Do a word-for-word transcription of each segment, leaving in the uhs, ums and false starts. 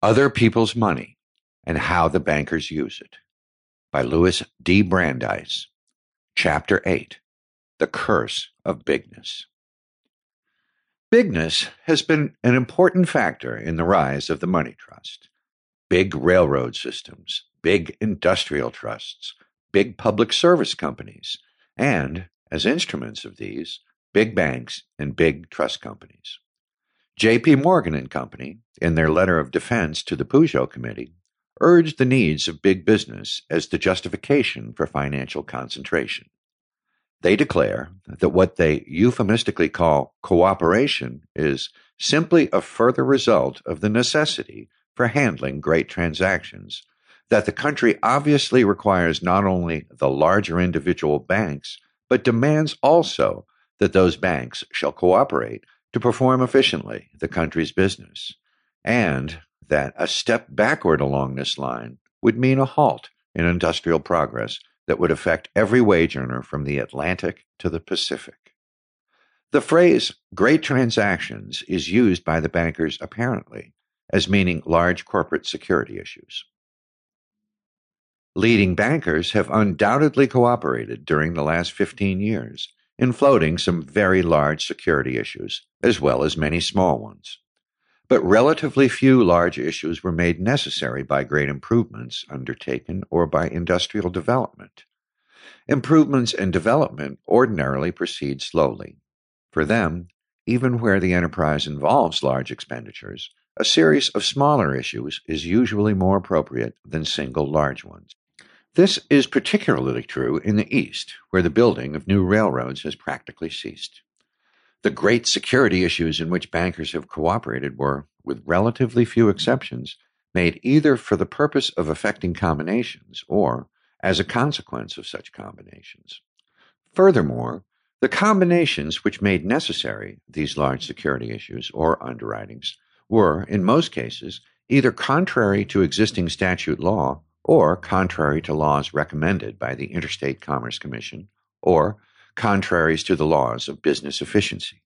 Other People's Money and How the Bankers Use It by Louis D. Brandeis. Chapter eight. The Curse of Bigness. Bigness has been an important factor in the rise of the money trust. Big railroad systems, big industrial trusts, big public service companies, and, as instruments of these, big banks and big trust companies. J P. Morgan and Company, in their letter of defense to the Peugeot Committee, urged the needs of big business as the justification for financial concentration. They declare that what they euphemistically call cooperation is simply a further result of the necessity for handling great transactions, that the country obviously requires not only the larger individual banks, but demands also that those banks shall cooperate to perform efficiently the country's business, and that a step backward along this line would mean a halt in industrial progress that would affect every wage earner from the Atlantic to the Pacific. The phrase great transactions is used by the bankers apparently as meaning large corporate security issues. Leading bankers have undoubtedly cooperated during the last fifteen years in floating some very large security issues, as well as many small ones. But relatively few large issues were made necessary by great improvements undertaken or by industrial development. Improvements and development ordinarily proceed slowly. For them, even where the enterprise involves large expenditures, a series of smaller issues is usually more appropriate than single large ones. This is particularly true in the East, where the building of new railroads has practically ceased. The great security issues in which bankers have cooperated were, with relatively few exceptions, made either for the purpose of effecting combinations or as a consequence of such combinations. Furthermore, the combinations which made necessary these large security issues or underwritings were, in most cases, either contrary to existing statute law or contrary to laws recommended by the Interstate Commerce Commission, or contraries to the laws of business efficiency.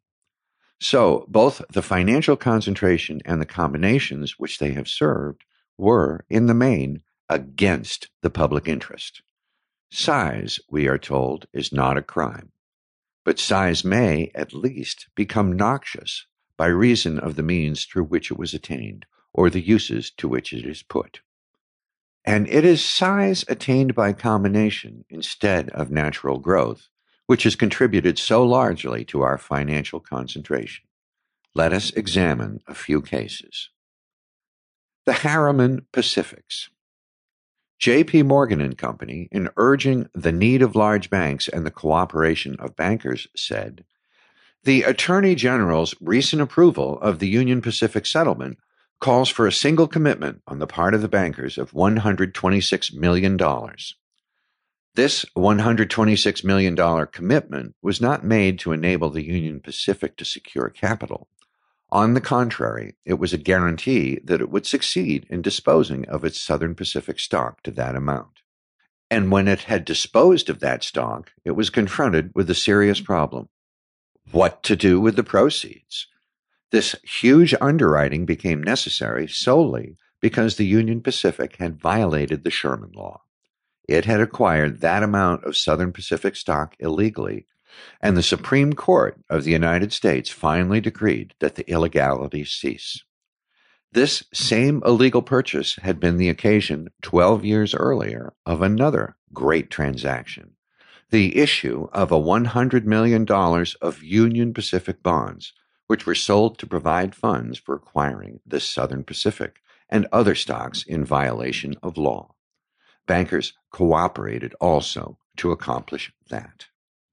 So, both the financial concentration and the combinations which they have served were, in the main, against the public interest. Size, we are told, is not a crime, but size may, at least, become noxious by reason of the means through which it was attained, or the uses to which it is put. And it is size attained by combination instead of natural growth which has contributed so largely to our financial concentration. Let us examine a few cases. The Harriman Pacifics. J P. Morgan and Company, in urging the need of large banks and the cooperation of bankers, said, "The Attorney General's recent approval of the Union Pacific settlement calls for a single commitment on the part of the bankers of one hundred twenty-six million dollars. This one hundred twenty-six million dollars commitment was not made to enable the Union Pacific to secure capital. On the contrary, it was a guarantee that it would succeed in disposing of its Southern Pacific stock to that amount. And when it had disposed of that stock, it was confronted with a serious problem. What to do with the proceeds? This huge underwriting became necessary solely because the Union Pacific had violated the Sherman Law. It had acquired that amount of Southern Pacific stock illegally, and the Supreme Court of the United States finally decreed that the illegality cease. This same illegal purchase had been the occasion twelve years earlier of another great transaction, the issue of a one hundred million dollars of Union Pacific bonds, which were sold to provide funds for acquiring the Southern Pacific and other stocks in violation of law. Bankers cooperated also to accomplish that.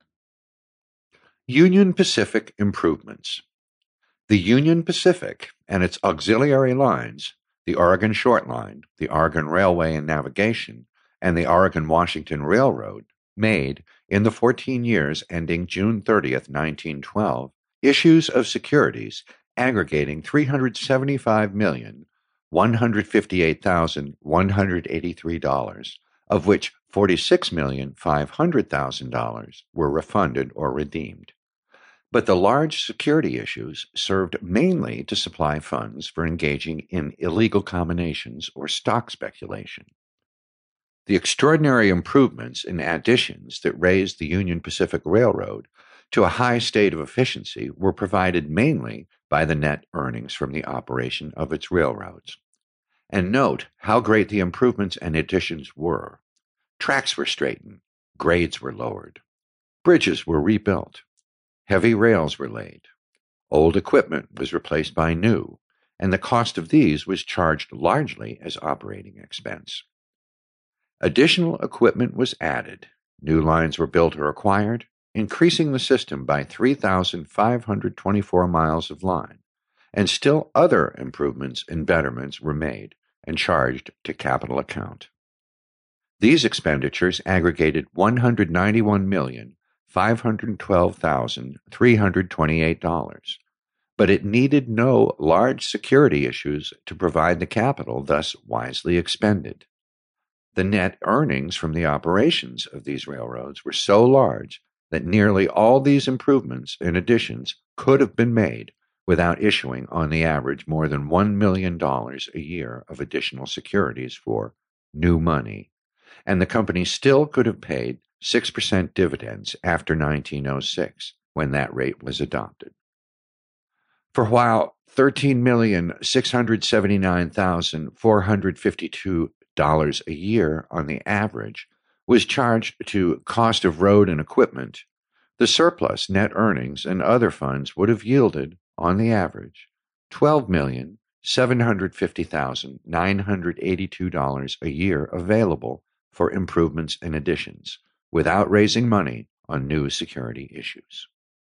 Union Pacific improvements. The Union Pacific and its auxiliary lines, the Oregon Short Line, the Oregon Railway and Navigation, and the Oregon-Washington Railroad, made, in the fourteen years ending June thirtieth, nineteen twelve, issues of securities aggregating three hundred seventy-five million, one hundred fifty-eight thousand, one hundred eighty-three dollars, of which forty-six million, five hundred thousand dollars were refunded or redeemed. But the large security issues served mainly to supply funds for engaging in illegal combinations or stock speculation. The extraordinary improvements and additions that raised the Union Pacific Railroad to a high state of efficiency were provided mainly by the net earnings from the operation of its railroads. And note how great the improvements and additions were. Tracks were straightened, grades were lowered, bridges were rebuilt, heavy rails were laid, old equipment was replaced by new, and the cost of these was charged largely as operating expense. Additional equipment was added, new lines were built or acquired, increasing the system by three thousand five hundred twenty-four miles of line, and still other improvements and betterments were made and charged to capital account. These expenditures aggregated one hundred ninety-one million five hundred twelve thousand three hundred twenty-eight dollars, but it needed no large security issues to provide the capital thus wisely expended. The net earnings from the operations of these railroads were so large that nearly all these improvements and additions could have been made without issuing on the average more than one million dollars a year of additional securities for new money, and the company still could have paid six percent dividends after nineteen oh six, when that rate was adopted. For while thirteen million six hundred seventy-nine thousand four hundred fifty-two dollars a year on the average was charged to cost of road and equipment, the surplus net earnings and other funds would have yielded, on the average, twelve million seven hundred fifty thousand nine hundred eighty-two dollars a year available for improvements and additions, without raising money on new security issues.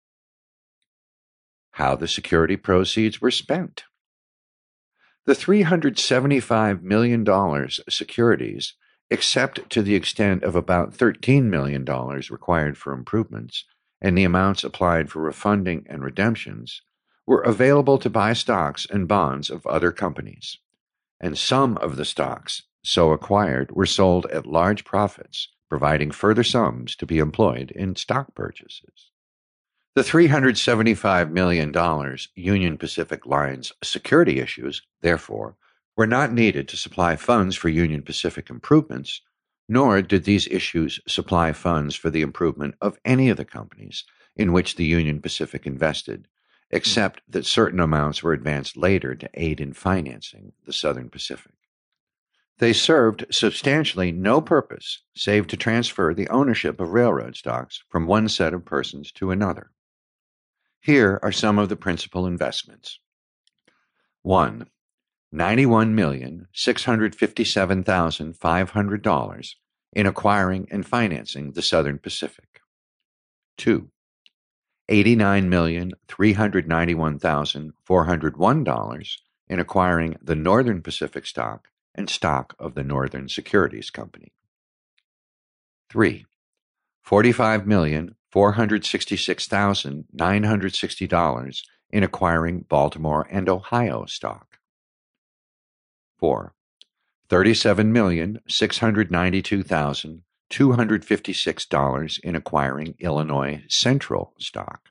How the security proceeds were spent. The three hundred seventy-five million dollars securities, except to the extent of about thirteen million dollars required for improvements, and the amounts applied for refunding and redemptions, were available to buy stocks and bonds of other companies, and some of the stocks so acquired were sold at large profits, providing further sums to be employed in stock purchases. The three hundred seventy-five million dollars Union Pacific Line's security issues, therefore, were not needed to supply funds for Union Pacific improvements, nor did these issues supply funds for the improvement of any of the companies in which the Union Pacific invested, except that certain amounts were advanced later to aid in financing the Southern Pacific. They served substantially no purpose save to transfer the ownership of railroad stocks from one set of persons to another. Here are some of the principal investments. one. ninety-one million six hundred fifty-seven thousand five hundred dollars in acquiring and financing the Southern Pacific. two. eighty-nine million three hundred ninety-one thousand four hundred one dollars in acquiring the Northern Pacific stock and stock of the Northern Securities Company. three. forty-five million four hundred sixty-six thousand nine hundred sixty dollars in acquiring Baltimore and Ohio stock. four. thirty-seven million six hundred ninety-two thousand two hundred fifty-six dollars in acquiring Illinois Central stock.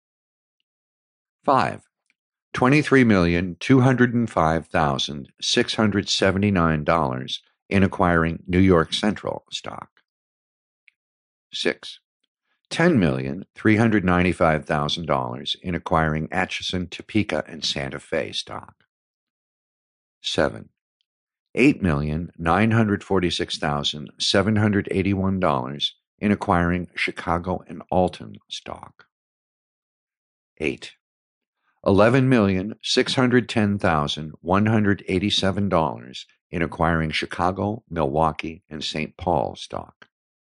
five. twenty-three million two hundred five thousand six hundred seventy-nine dollars in acquiring New York Central stock. six. ten million three hundred ninety-five thousand dollars in acquiring Atchison, Topeka, and Santa Fe stock. seven. eight million nine hundred forty-six thousand seven hundred eighty-one dollars in acquiring Chicago and Alton stock. eight. eleven million six hundred ten thousand one hundred eighty-seven dollars in acquiring Chicago, Milwaukee, and Saint Paul stock.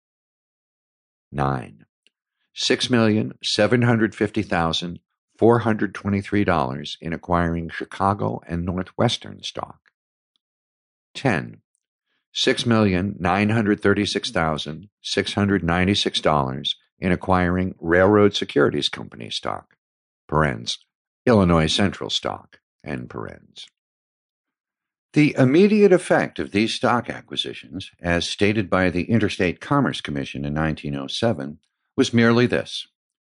nine. six million seven hundred fifty thousand four hundred twenty-three dollars in acquiring Chicago and Northwestern stock. ten. six million nine hundred thirty-six thousand six hundred ninety-six dollars in acquiring Railroad Securities Company stock, parens, Illinois Central stock, end parens. The immediate effect of these stock acquisitions, as stated by the Interstate Commerce Commission in nineteen oh seven, was merely this.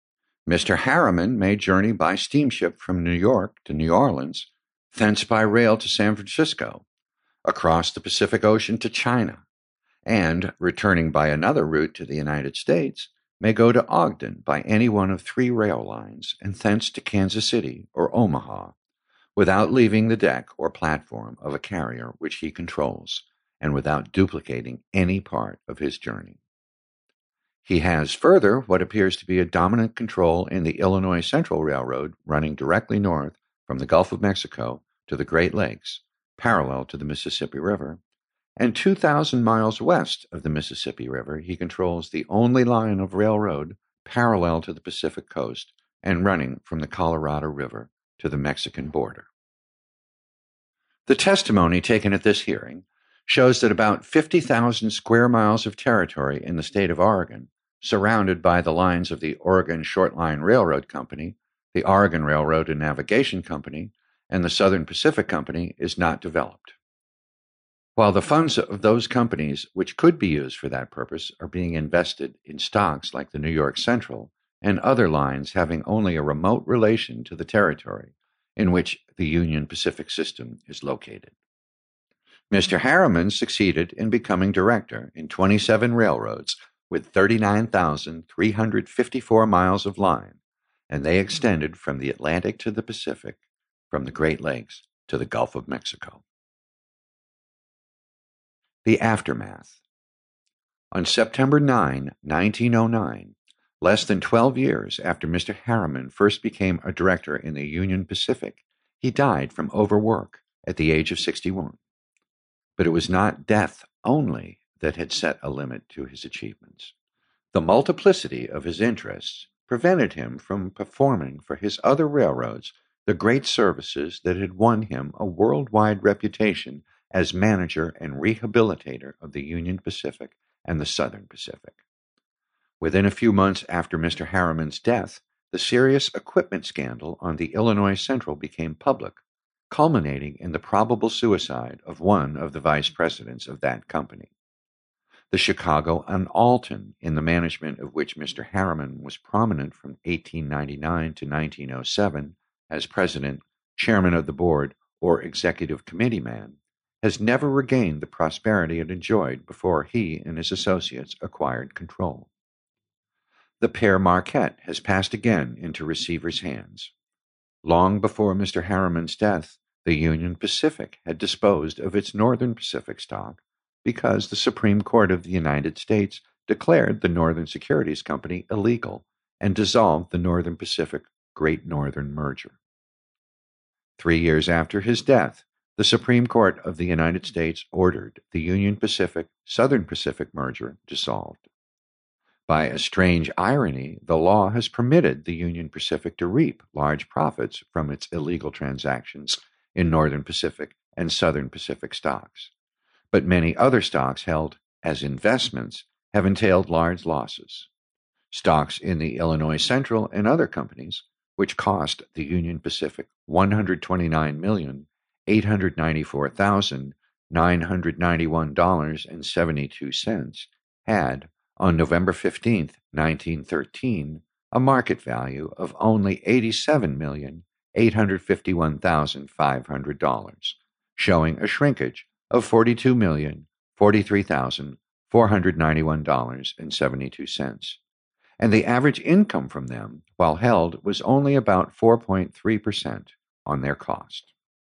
Mister Harriman may journey by steamship from New York to New Orleans, thence by rail to San Francisco, across the Pacific Ocean to China, and, returning by another route to the United States, may go to Ogden by any one of three rail lines and thence to Kansas City or Omaha, without leaving the deck or platform of a carrier which he controls, and without duplicating any part of his journey. He has further what appears to be a dominant control in the Illinois Central Railroad running directly north from the Gulf of Mexico to the Great Lakes, parallel to the Mississippi River, and two thousand miles west of the Mississippi River he controls the only line of railroad parallel to the Pacific coast and running from the Colorado River to the Mexican border. The testimony taken at this hearing shows that about fifty thousand square miles of territory in the state of Oregon, surrounded by the lines of the Oregon Short Line Railroad Company, the Oregon Railroad and Navigation Company, and the Southern Pacific Company, is not developed. While the funds of those companies which could be used for that purpose are being invested in stocks like the New York Central and other lines having only a remote relation to the territory in which the Union Pacific system is located. Mister Harriman succeeded in becoming director in twenty-seven railroads with thirty-nine thousand three hundred fifty-four miles of line, and they extended from the Atlantic to the Pacific, from the Great Lakes to the Gulf of Mexico. The aftermath. On September ninth, nineteen oh nine, less than twelve years after Mister Harriman first became a director in the Union Pacific, he died from overwork at the age of sixty-one. But it was not death only that had set a limit to his achievements. The multiplicity of his interests prevented him from performing for his other railroads the great services that had won him a worldwide reputation as manager and rehabilitator of the Union Pacific and the Southern Pacific. Within a few months after Mister Harriman's death, the serious equipment scandal on the Illinois Central became public, culminating in the probable suicide of one of the vice presidents of that company. The Chicago and Alton, in the management of which Mister Harriman was prominent from eighteen ninety-nine to nineteen oh seven as president, chairman of the board, or executive committee man, has never regained the prosperity it enjoyed before he and his associates acquired control. The Père Marquette has passed again into receivers' hands. Long before Mister Harriman's death, the Union Pacific had disposed of its Northern Pacific stock because the Supreme Court of the United States declared the Northern Securities Company illegal and dissolved the Northern Pacific Great Northern Merger. Three years after his death, the Supreme Court of the United States ordered the Union Pacific Southern Pacific merger dissolved. By a strange irony, the law has permitted the Union Pacific to reap large profits from its illegal transactions in Northern Pacific and Southern Pacific stocks. But many other stocks held as investments have entailed large losses. Stocks in the Illinois Central and other companies, which cost the Union Pacific one hundred twenty-nine million eight hundred ninety-four thousand nine hundred ninety-one dollars and seventy-two cents, had, on November fifteenth, nineteen thirteen, a market value of only eighty-seven million eight hundred fifty-one thousand five hundred dollars, showing a shrinkage of forty-two million forty-three thousand four hundred ninety-one dollars and seventy-two cents, and the average income from them, while held, was only about four point three percent on their cost.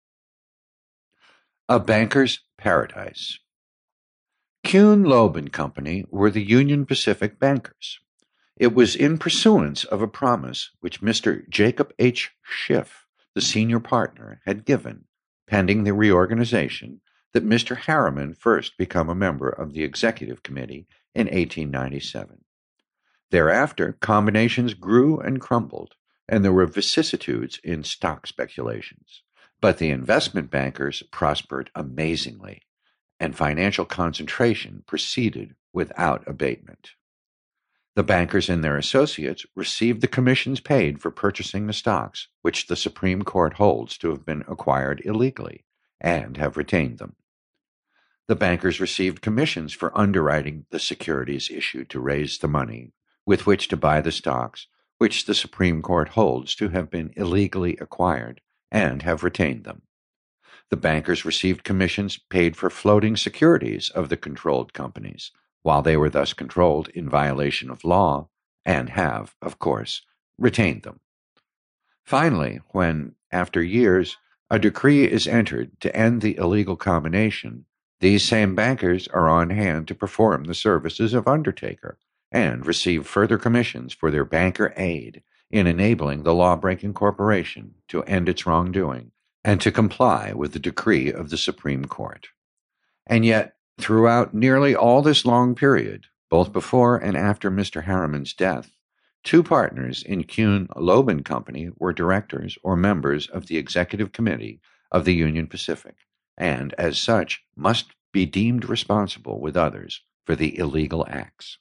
A banker's paradise. Kuhn, Loeb and Company were the Union Pacific bankers. It was in pursuance of a promise which Mister Jacob H. Schiff, the senior partner, had given, pending the reorganization, that Mister Harriman first become a member of the executive committee in eighteen ninety-seven. Thereafter, combinations grew and crumbled, and there were vicissitudes in stock speculations. But the investment bankers prospered amazingly, and financial concentration proceeded without abatement. The bankers and their associates received the commissions paid for purchasing the stocks, which the Supreme Court holds to have been acquired illegally, and have retained them. The bankers received commissions for underwriting the securities issued to raise the money with which to buy the stocks, which the Supreme Court holds to have been illegally acquired, and have retained them. The bankers received commissions paid for floating securities of the controlled companies, while they were thus controlled in violation of law, and have, of course, retained them. Finally, when, after years, a decree is entered to end the illegal combination, these same bankers are on hand to perform the services of undertaker and receive further commissions for their banker aid in enabling the law-breaking corporation to end its wrongdoing and to comply with the decree of the Supreme Court. And yet, throughout nearly all this long period, both before and after Mister Harriman's death, two partners in Kuhn Loeb and Company were directors or members of the executive committee of the Union Pacific, and as such must be deemed responsible with others for the illegal acts.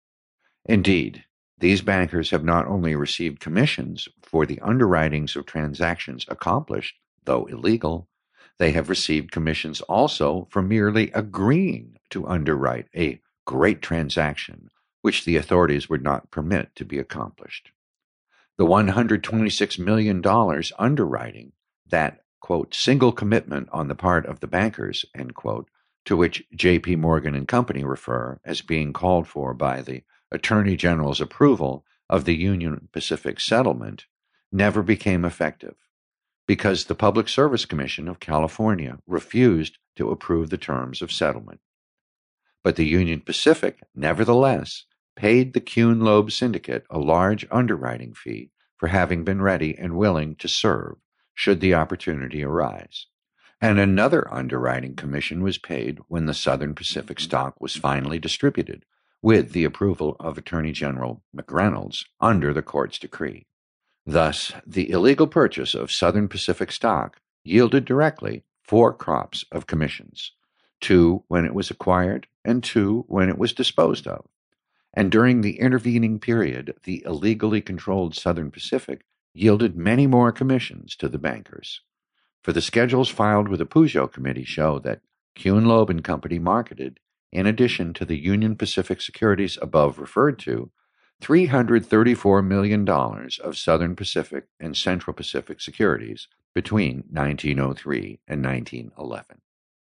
Indeed, these bankers have not only received commissions for the underwritings of transactions accomplished, though illegal, they have received commissions also for merely agreeing to underwrite a great transaction which the authorities would not permit to be accomplished. The one hundred twenty-six million dollars underwriting, that, quote, single commitment on the part of the bankers, end quote, to which J P. Morgan and Company refer as being called for by the Attorney General's approval of the Union Pacific settlement, never became effective because the Public Service Commission of California refused to approve the terms of settlement. But the Union Pacific, nevertheless, paid the Kuhn Loeb Syndicate a large underwriting fee for having been ready and willing to serve should the opportunity arise. And another underwriting commission was paid when the Southern Pacific stock was finally distributed, with the approval of Attorney General McReynolds under the court's decree. Thus, the illegal purchase of Southern Pacific stock yielded directly four crops of commissions, two when it was acquired and two when it was disposed of. And during the intervening period, the illegally controlled Southern Pacific yielded many more commissions to the bankers. For the schedules filed with the Peugeot Committee show that Kuhn Loeb and Company marketed, in addition to the Union Pacific securities above referred to, three hundred thirty-four million dollars of Southern Pacific and Central Pacific securities between nineteen oh three and nineteen eleven.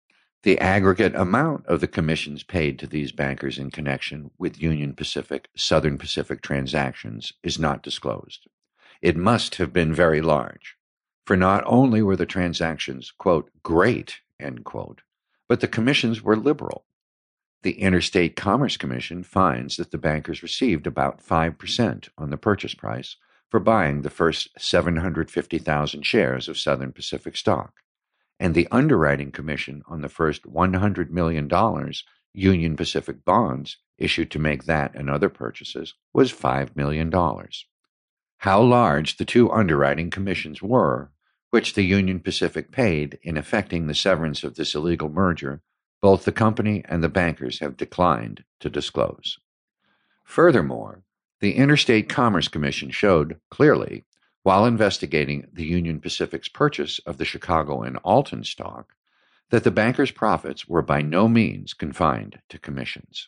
The aggregate amount of the commissions paid to these bankers in connection with Union Pacific, Southern Pacific transactions is not disclosed. It must have been very large, for not only were the transactions, quote, great, end quote, but the commissions were liberal. The Interstate Commerce Commission finds that the bankers received about five percent on the purchase price for buying the first seven hundred fifty thousand shares of Southern Pacific stock, and the Underwriting Commission on the first one hundred million dollars Union Pacific bonds issued to make that and other purchases was five million dollars. How large the two underwriting commissions were, which the Union Pacific paid in effecting the severance of this illegal merger, both the company and the bankers have declined to disclose. Furthermore, the Interstate Commerce Commission showed clearly, while investigating the Union Pacific's purchase of the Chicago and Alton stock, that the bankers' profits were by no means confined to commissions.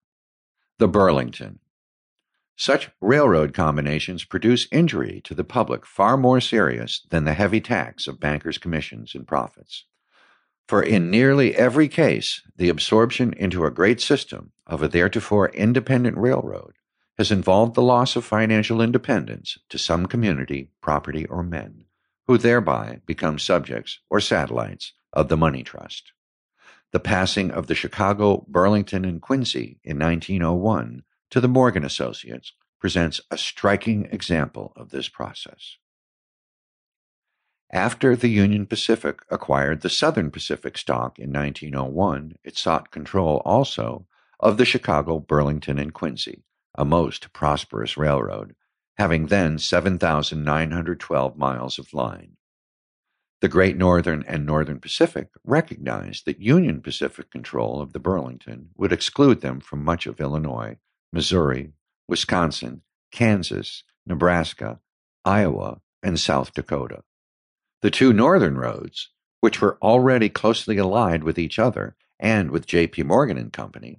The Burlington. Such railroad combinations produce injury to the public far more serious than the heavy tax of bankers' commissions and profits. For in nearly every case, the absorption into a great system of a theretofore independent railroad has involved the loss of financial independence to some community, property, or men, who thereby become subjects or satellites of the money trust. The passing of the Chicago, Burlington, and Quincy in nineteen oh one to the Morgan Associates presents a striking example of this process. After the Union Pacific acquired the Southern Pacific stock in nineteen oh one, it sought control also of the Chicago, Burlington, and Quincy, a most prosperous railroad, having then seven thousand nine hundred twelve miles of line. The Great Northern and Northern Pacific recognized that Union Pacific control of the Burlington would exclude them from much of Illinois, Missouri, Wisconsin, Kansas, Nebraska, Iowa, and South Dakota. The two northern roads, which were already closely allied with each other and with J P. Morgan and Company,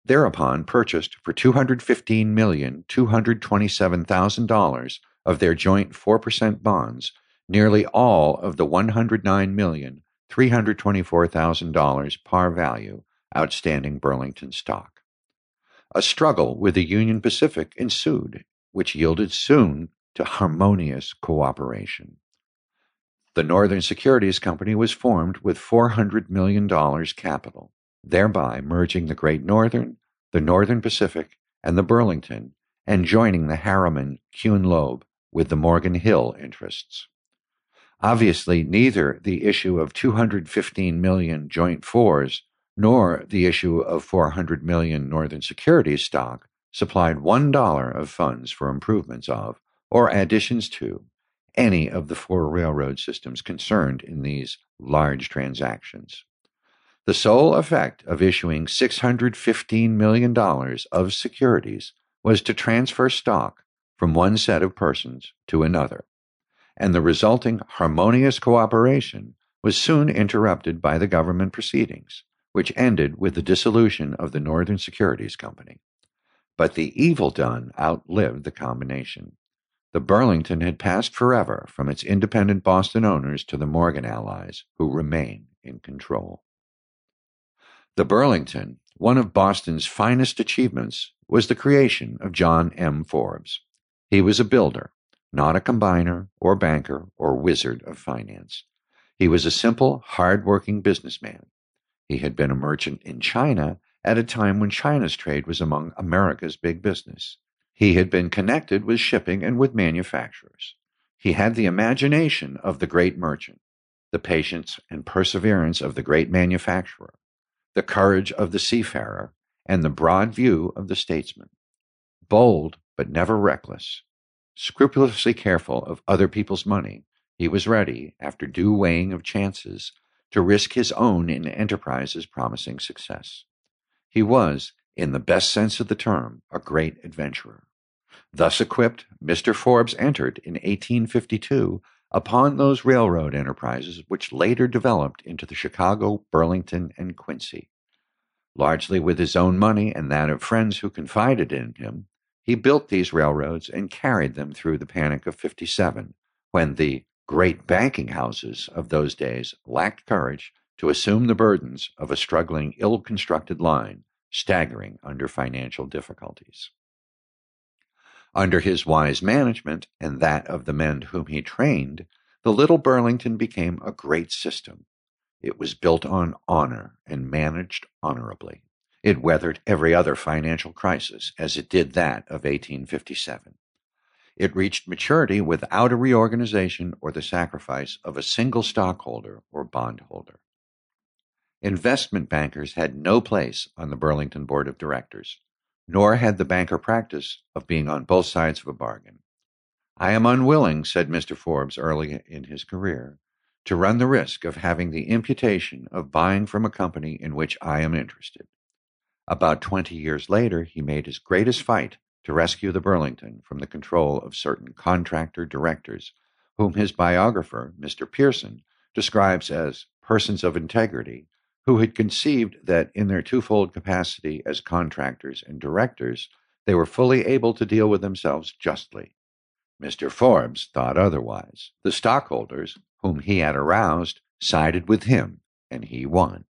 thereupon purchased for two hundred fifteen million two hundred twenty-seven thousand dollars of their joint four percent bonds nearly all of the one hundred nine million three hundred twenty-four thousand dollars par value outstanding Burlington stock. A struggle with the Union Pacific ensued, which yielded soon to harmonious cooperation. The Northern Securities Company was formed with four hundred million dollars capital, thereby merging the Great Northern, the Northern Pacific, and the Burlington, and joining the Harriman Kuhn Loeb with the Morgan Hill interests. Obviously, neither the issue of two hundred fifteen million joint fours nor the issue of four hundred million Northern Securities stock supplied one dollar of funds for improvements of, or additions to, any of the four railroad systems concerned in these large transactions. The sole effect of issuing six hundred fifteen million dollars of securities was to transfer stock from one set of persons to another, and the resulting harmonious cooperation was soon interrupted by the government proceedings, which ended with the dissolution of the Northern Securities Company. But the evil done outlived the combination. The Burlington had passed forever from its independent Boston owners to the Morgan allies, who remain in control. The Burlington, one of Boston's finest achievements, was the creation of John M. Forbes. He was a builder, not a combiner or banker or wizard of finance. He was a simple, hard-working businessman. He had been a merchant in China at a time when China's trade was among America's big business. He had been connected with shipping and with manufacturers. He had the imagination of the great merchant, the patience and perseverance of the great manufacturer, the courage of the seafarer, and the broad view of the statesman. Bold, but never reckless. Scrupulously careful of other people's money, he was ready, after due weighing of chances, to risk his own in enterprises promising success. He was, in the best sense of the term, a great adventurer. Thus equipped, Mister Forbes entered in eighteen fifty-two upon those railroad enterprises which later developed into the Chicago, Burlington, and Quincy. Largely with his own money and that of friends who confided in him, he built these railroads and carried them through the Panic of fifty-seven, when the great banking houses of those days lacked courage to assume the burdens of a struggling, ill-constructed line, staggering under financial difficulties. Under his wise management and that of the men whom he trained, the little Burlington became a great system. It was built on honor and managed honorably. It weathered every other financial crisis as it did that of eighteen fifty-seven. It reached maturity without a reorganization or the sacrifice of a single stockholder or bondholder. Investment bankers had no place on the Burlington Board of Directors, nor had the banker practice of being on both sides of a bargain. "I am unwilling," said Mister Forbes early in his career, "to run the risk of having the imputation of buying from a company in which I am interested." About twenty years later, he made his greatest fight to rescue the Burlington from the control of certain contractor directors, whom his biographer, Mister Pearson, describes as persons of integrity, who had conceived that in their twofold capacity as contractors and directors, they were fully able to deal with themselves justly. Mister Forbes thought otherwise. The stockholders, whom he had aroused, sided with him, and he won.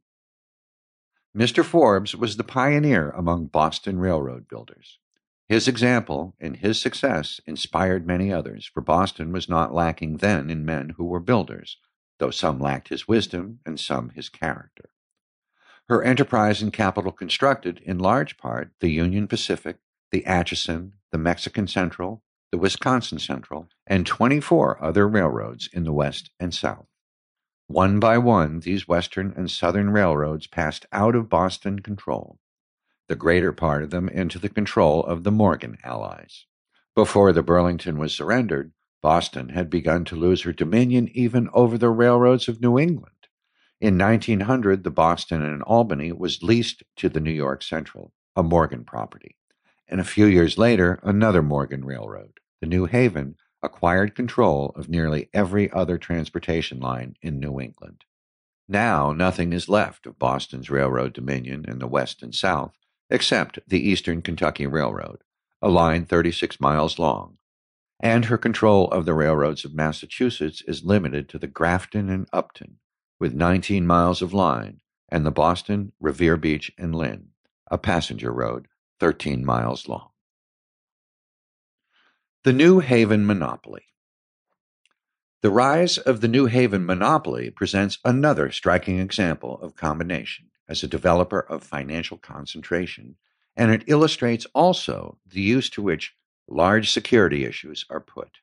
Mister Forbes was the pioneer among Boston railroad builders. His example and his success inspired many others, for Boston was not lacking then in men who were builders, though some lacked his wisdom and some his character. Her enterprise and capital constructed, in large part, the Union Pacific, the Atchison, the Mexican Central, the Wisconsin Central, and twenty-four other railroads in the West and South. One by one, these Western and Southern railroads passed out of Boston control, the greater part of them into the control of the Morgan allies. Before the Burlington was surrendered, Boston had begun to lose her dominion even over the railroads of New England. In nineteen hundred, the Boston and Albany was leased to the New York Central, a Morgan property, and a few years later, another Morgan railroad, the New Haven, acquired control of nearly every other transportation line in New England. Now nothing is left of Boston's railroad dominion in the West and South except the Eastern Kentucky Railroad, a line thirty-six miles long, and her control of the railroads of Massachusetts is limited to the Grafton and Upton, with nineteen miles of line, and the Boston, Revere Beach, and Lynn, a passenger road thirteen miles long. The New Haven Monopoly. The rise of the New Haven monopoly presents another striking example of combination as a developer of financial concentration, and it illustrates also the use to which large security issues are put.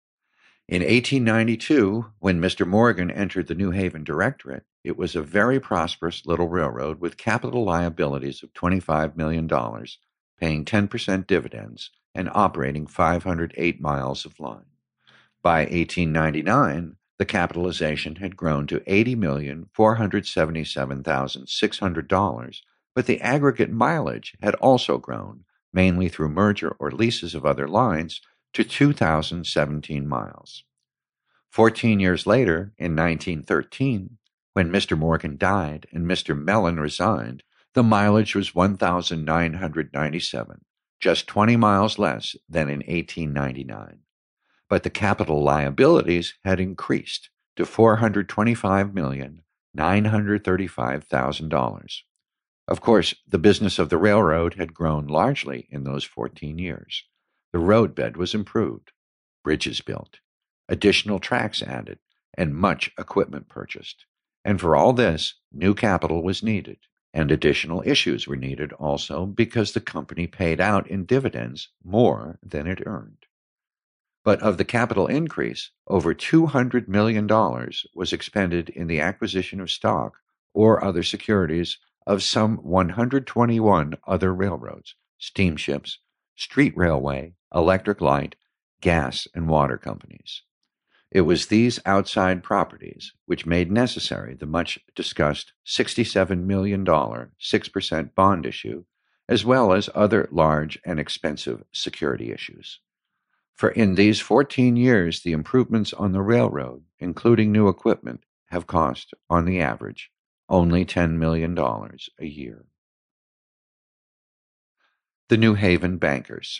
In eighteen ninety-two, when Mister Morgan entered the New Haven Directorate, it was a very prosperous little railroad with capital liabilities of twenty-five million dollars, paying ten percent dividends, and operating five hundred eight miles of line. By eighteen ninety-nine, the capitalization had grown to eighty million four hundred seventy-seven thousand six hundred dollars, but the aggregate mileage had also grown, mainly through merger or leases of other lines, to two thousand seventeen miles. Fourteen years later, in nineteen thirteen, when Mister Morgan died and Mister Mellon resigned, the mileage was one thousand nine hundred ninety-seven, just twenty miles less than in eighteen ninety-nine. But the capital liabilities had increased to four hundred twenty-five million nine hundred thirty-five thousand dollars. Of course, the business of the railroad had grown largely in those fourteen years. The roadbed was improved, bridges built, additional tracks added, and much equipment purchased. And for all this, new capital was needed, and additional issues were needed also because the company paid out in dividends more than it earned. But of the capital increase, over two hundred million dollars was expended in the acquisition of stock or other securities of some one hundred twenty-one other railroads, steamships, street railway, electric light, gas, and water companies. It was these outside properties which made necessary the much-discussed sixty-seven million dollars six percent bond issue, as well as other large and expensive security issues. For in these fourteen years, the improvements on the railroad, including new equipment, have cost, on the average, only ten million dollars a year. The New Haven Bankers.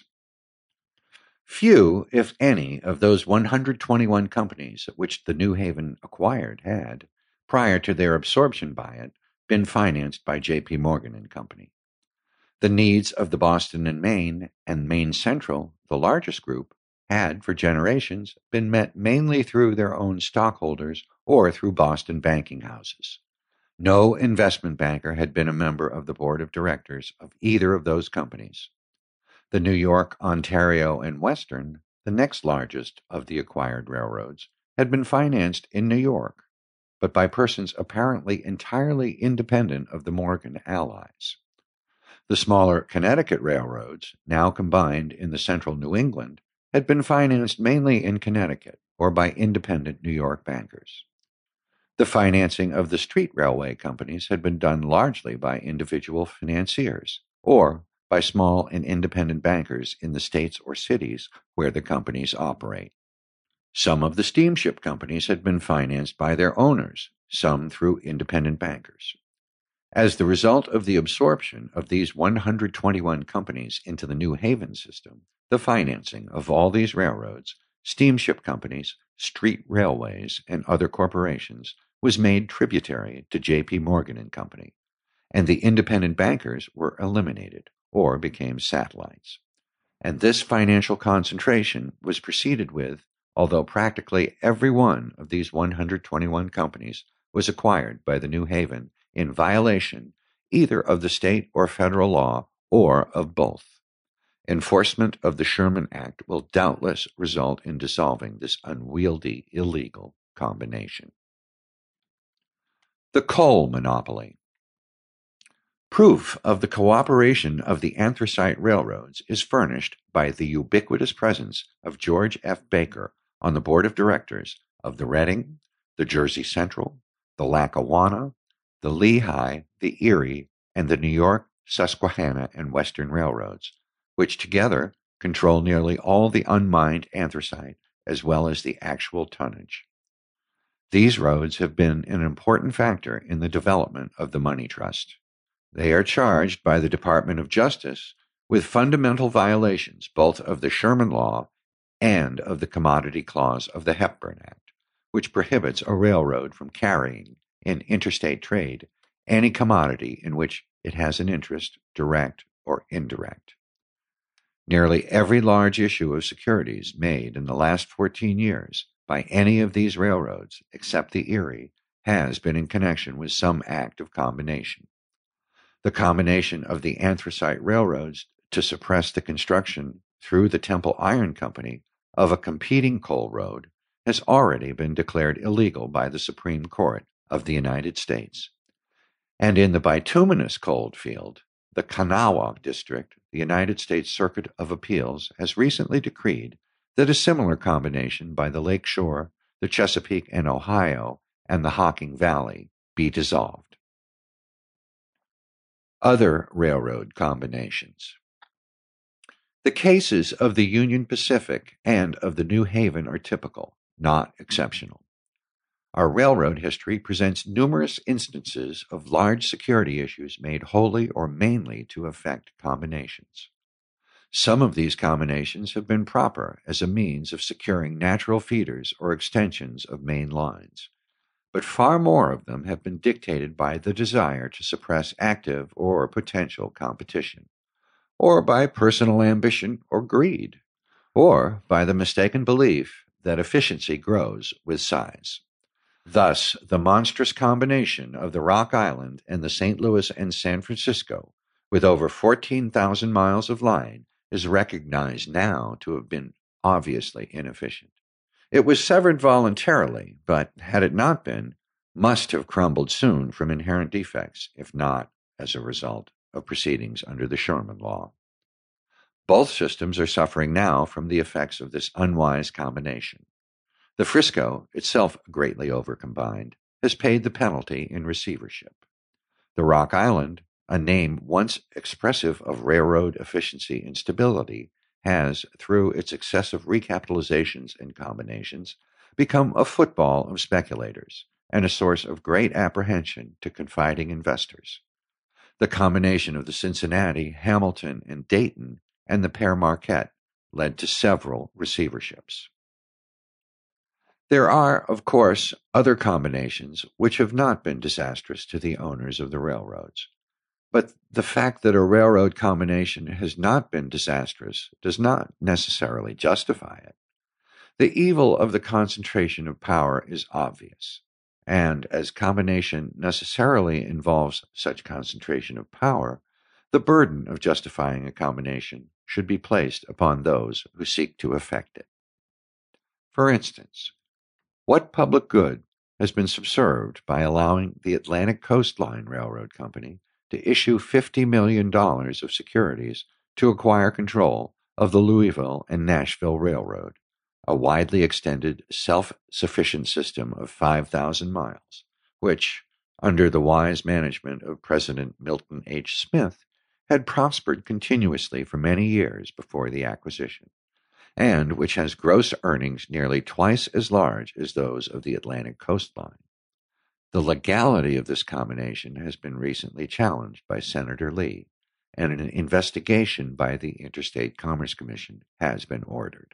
Few, if any, of those one hundred twenty-one companies which the New Haven acquired had, prior to their absorption by it, been financed by J P. Morgan and Company. The needs of the Boston and Maine, and Maine Central, the largest group, had, for generations, been met mainly through their own stockholders or through Boston banking houses. No investment banker had been a member of the board of directors of either of those companies. The New York, Ontario, and Western, the next largest of the acquired railroads, had been financed in New York, but by persons apparently entirely independent of the Morgan allies. The smaller Connecticut railroads, now combined in the central New England, had been financed mainly in Connecticut or by independent New York bankers. The financing of the street railway companies had been done largely by individual financiers or by small and independent bankers in the states or cities where the companies operate. Some of the steamship companies had been financed by their owners, some through independent bankers. As the result of the absorption of these one hundred twenty-one companies into the New Haven system, the financing of all these railroads, steamship companies, street railways, and other corporations was made tributary to J P. Morgan and Company, and the independent bankers were eliminated or became satellites. And this financial concentration was proceeded with, although practically every one of these one hundred twenty-one companies was acquired by the New Haven in violation either of the state or federal law or of both. Enforcement of the Sherman Act will doubtless result in dissolving this unwieldy, illegal combination. The coal monopoly. Proof of the cooperation of the anthracite railroads is furnished by the ubiquitous presence of George F. Baker on the board of directors of the Reading, the Jersey Central, the Lackawanna, the Lehigh, the Erie, and the New York, Susquehanna, and Western railroads, which together control nearly all the unmined anthracite as well as the actual tonnage. These roads have been an important factor in the development of the money trust. They are charged by the Department of Justice with fundamental violations both of the Sherman Law and of the Commodity Clause of the Hepburn Act, which prohibits a railroad from carrying in interstate trade any commodity in which it has an interest, direct or indirect. Nearly every large issue of securities made in the last fourteen years by any of these railroads, except the Erie, has been in connection with some act of combination. The combination of the anthracite railroads to suppress the construction through the Temple Iron Company of a competing coal road has already been declared illegal by the Supreme Court of the United States. And in the bituminous coal field, the Kanawha District, the United States Circuit of Appeals has recently decreed that a similar combination by the Lake Shore, the Chesapeake and Ohio, and the Hocking Valley be dissolved. Other railroad combinations. The cases of the Union Pacific and of the New Haven are typical, not exceptional. Our railroad history presents numerous instances of large security issues made wholly or mainly to effect combinations. Some of these combinations have been proper as a means of securing natural feeders or extensions of main lines, but far more of them have been dictated by the desire to suppress active or potential competition, or by personal ambition or greed, or by the mistaken belief that efficiency grows with size. Thus, the monstrous combination of the Rock Island and the Saint Louis and San Francisco, with over fourteen thousand miles of line, is recognized now to have been obviously inefficient. It was severed voluntarily, but had it not been, must have crumbled soon from inherent defects, if not as a result of proceedings under the Sherman Law. Both systems are suffering now from the effects of this unwise combination. The Frisco, itself greatly overcombined, has paid the penalty in receivership. The Rock Island, a name once expressive of railroad efficiency and stability, has, through its excessive recapitalizations and combinations, become a football of speculators and a source of great apprehension to confiding investors. The combination of the Cincinnati, Hamilton, and Dayton and the Pere Marquette led to several receiverships. There are, of course, other combinations which have not been disastrous to the owners of the railroads. But the fact that a railroad combination has not been disastrous does not necessarily justify it. The evil of the concentration of power is obvious, and as combination necessarily involves such concentration of power, the burden of justifying a combination should be placed upon those who seek to effect it. For instance, what public good has been subserved by allowing the Atlantic Coast Line Railroad Company to issue fifty million dollars of securities to acquire control of the Louisville and Nashville Railroad, a widely extended self-sufficient system of five thousand miles, which, under the wise management of President Milton H. Smith, had prospered continuously for many years before the acquisition, and which has gross earnings nearly twice as large as those of the Atlantic Coast Line. The legality of this combination has been recently challenged by Senator Lee, and an investigation by the Interstate Commerce Commission has been ordered.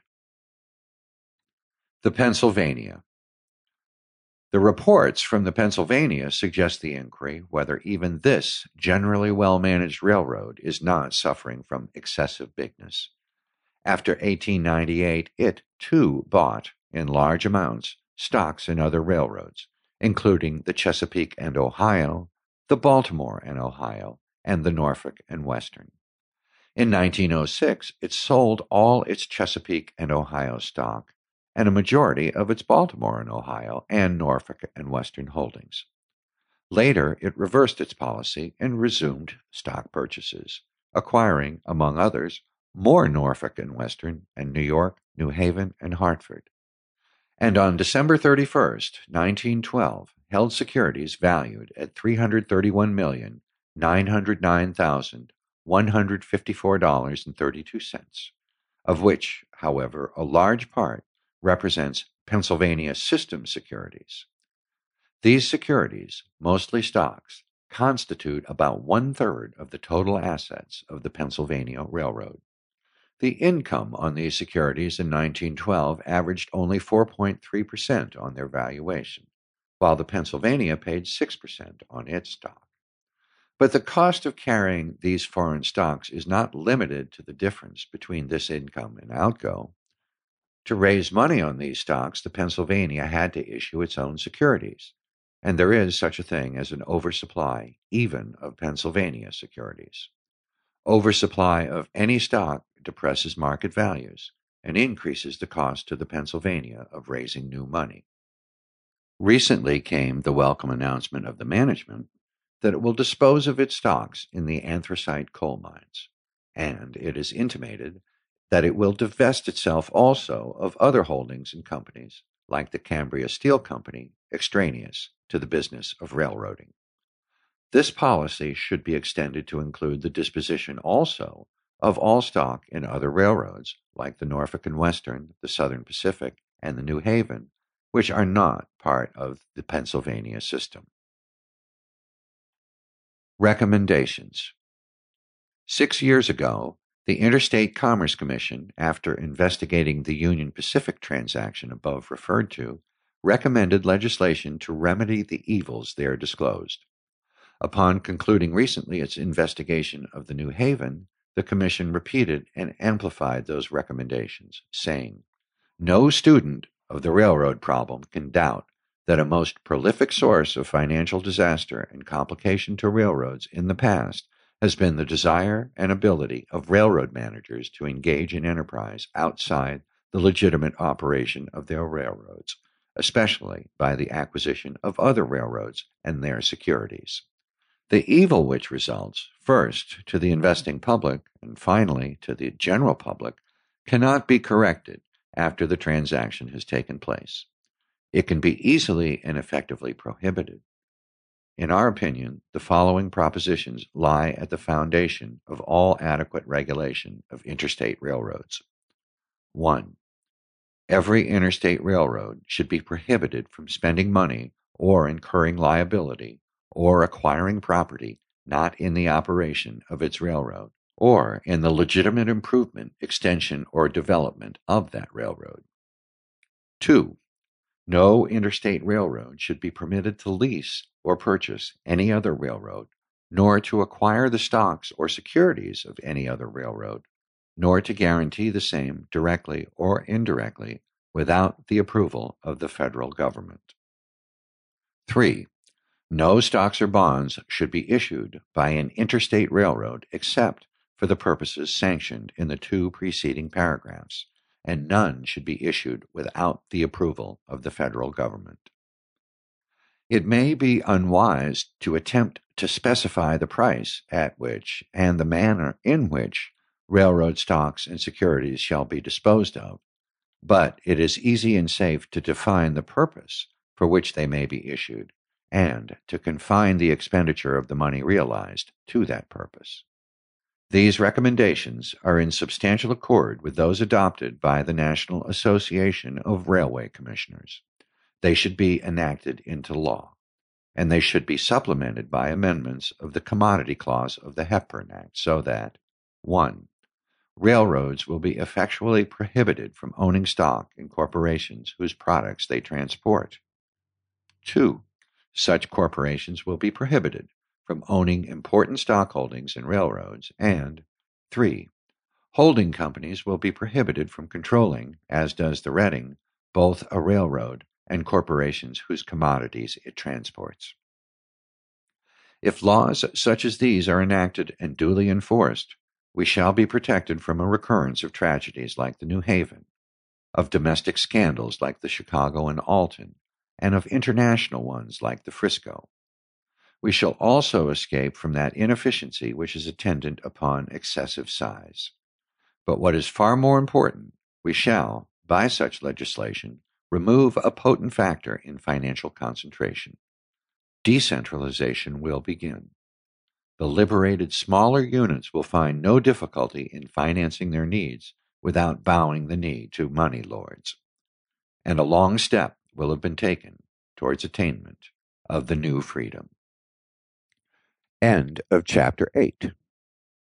The Pennsylvania. The reports from the Pennsylvania suggest the inquiry whether even this generally well-managed railroad is not suffering from excessive bigness. After eighteen ninety-eight, it, too, bought, in large amounts, stocks in other railroads, including the Chesapeake and Ohio, the Baltimore and Ohio, and the Norfolk and Western. In nineteen oh six, it sold all its Chesapeake and Ohio stock, and a majority of its Baltimore and Ohio and Norfolk and Western holdings. Later, it reversed its policy and resumed stock purchases, acquiring, among others, more Norfolk and Western and New York, New Haven, and Hartford. And on December thirty-first, nineteen twelve, held securities valued at three hundred thirty-one million, nine hundred nine thousand, one hundred fifty-four dollars and thirty-two cents, of which, however, a large part represents Pennsylvania System securities. These securities, mostly stocks, constitute about one-third of the total assets of the Pennsylvania Railroad. The income on these securities in nineteen twelve averaged only four point three percent on their valuation, while the Pennsylvania paid six percent on its stock. But the cost of carrying these foreign stocks is not limited to the difference between this income and outgo. To raise money on these stocks, the Pennsylvania had to issue its own securities, and there is such a thing as an oversupply even of Pennsylvania securities. Oversupply of any stock depresses market values and increases the cost to the Pennsylvania of raising new money. Recently came the welcome announcement of the management that it will dispose of its stocks in the anthracite coal mines, and it is intimated that it will divest itself also of other holdings in companies like the Cambria Steel Company, extraneous to the business of railroading. This policy should be extended to include the disposition also of all stock in other railroads like the Norfolk and Western, the Southern Pacific, and the New Haven, which are not part of the Pennsylvania system. Recommendations. Six years ago, the Interstate Commerce Commission, after investigating the Union Pacific transaction above referred to, recommended legislation to remedy the evils there disclosed. Upon concluding recently its investigation of the New Haven, the Commission repeated and amplified those recommendations, saying, "No student of the railroad problem can doubt that a most prolific source of financial disaster and complication to railroads in the past has been the desire and ability of railroad managers to engage in enterprise outside the legitimate operation of their railroads, especially by the acquisition of other railroads and their securities. The evil which results, first to the investing public and finally to the general public, cannot be corrected after the transaction has taken place. It can be easily and effectively prohibited. In our opinion, the following propositions lie at the foundation of all adequate regulation of interstate railroads. One, every interstate railroad should be prohibited from spending money or incurring liability or acquiring property not in the operation of its railroad or in the legitimate improvement, extension, or development of that railroad. Two, no interstate railroad should be permitted to lease or purchase any other railroad, nor to acquire the stocks or securities of any other railroad, nor to guarantee the same directly or indirectly without the approval of the federal government. Three, no stocks or bonds should be issued by an interstate railroad except for the purposes sanctioned in the two preceding paragraphs, and none should be issued without the approval of the federal government. It may be unwise to attempt to specify the price at which and the manner in which railroad stocks and securities shall be disposed of, but it is easy and safe to define the purpose for which they may be issued and to confine the expenditure of the money realized to that purpose. These recommendations are in substantial accord with those adopted by the National Association of Railway Commissioners. They should be enacted into law, and they should be supplemented by amendments of the Commodity Clause of the Hepburn Act so that one. Railroads will be effectually prohibited from owning stock in corporations whose products they transport. two. Such corporations will be prohibited from owning important stock holdings in railroads, and three. Holding companies will be prohibited from controlling, as does the Reading, both a railroad and corporations whose commodities it transports. If laws such as these are enacted and duly enforced, we shall be protected from a recurrence of tragedies like the New Haven, of domestic scandals like the Chicago and Alton, and of international ones like the Frisco. We shall also escape from that inefficiency which is attendant upon excessive size. But what is far more important, we shall, by such legislation, remove a potent factor in financial concentration. Decentralization will begin. The liberated smaller units will find no difficulty in financing their needs without bowing the knee to money lords. And a long step will have been taken towards attainment of the new freedom. End of chapter eight.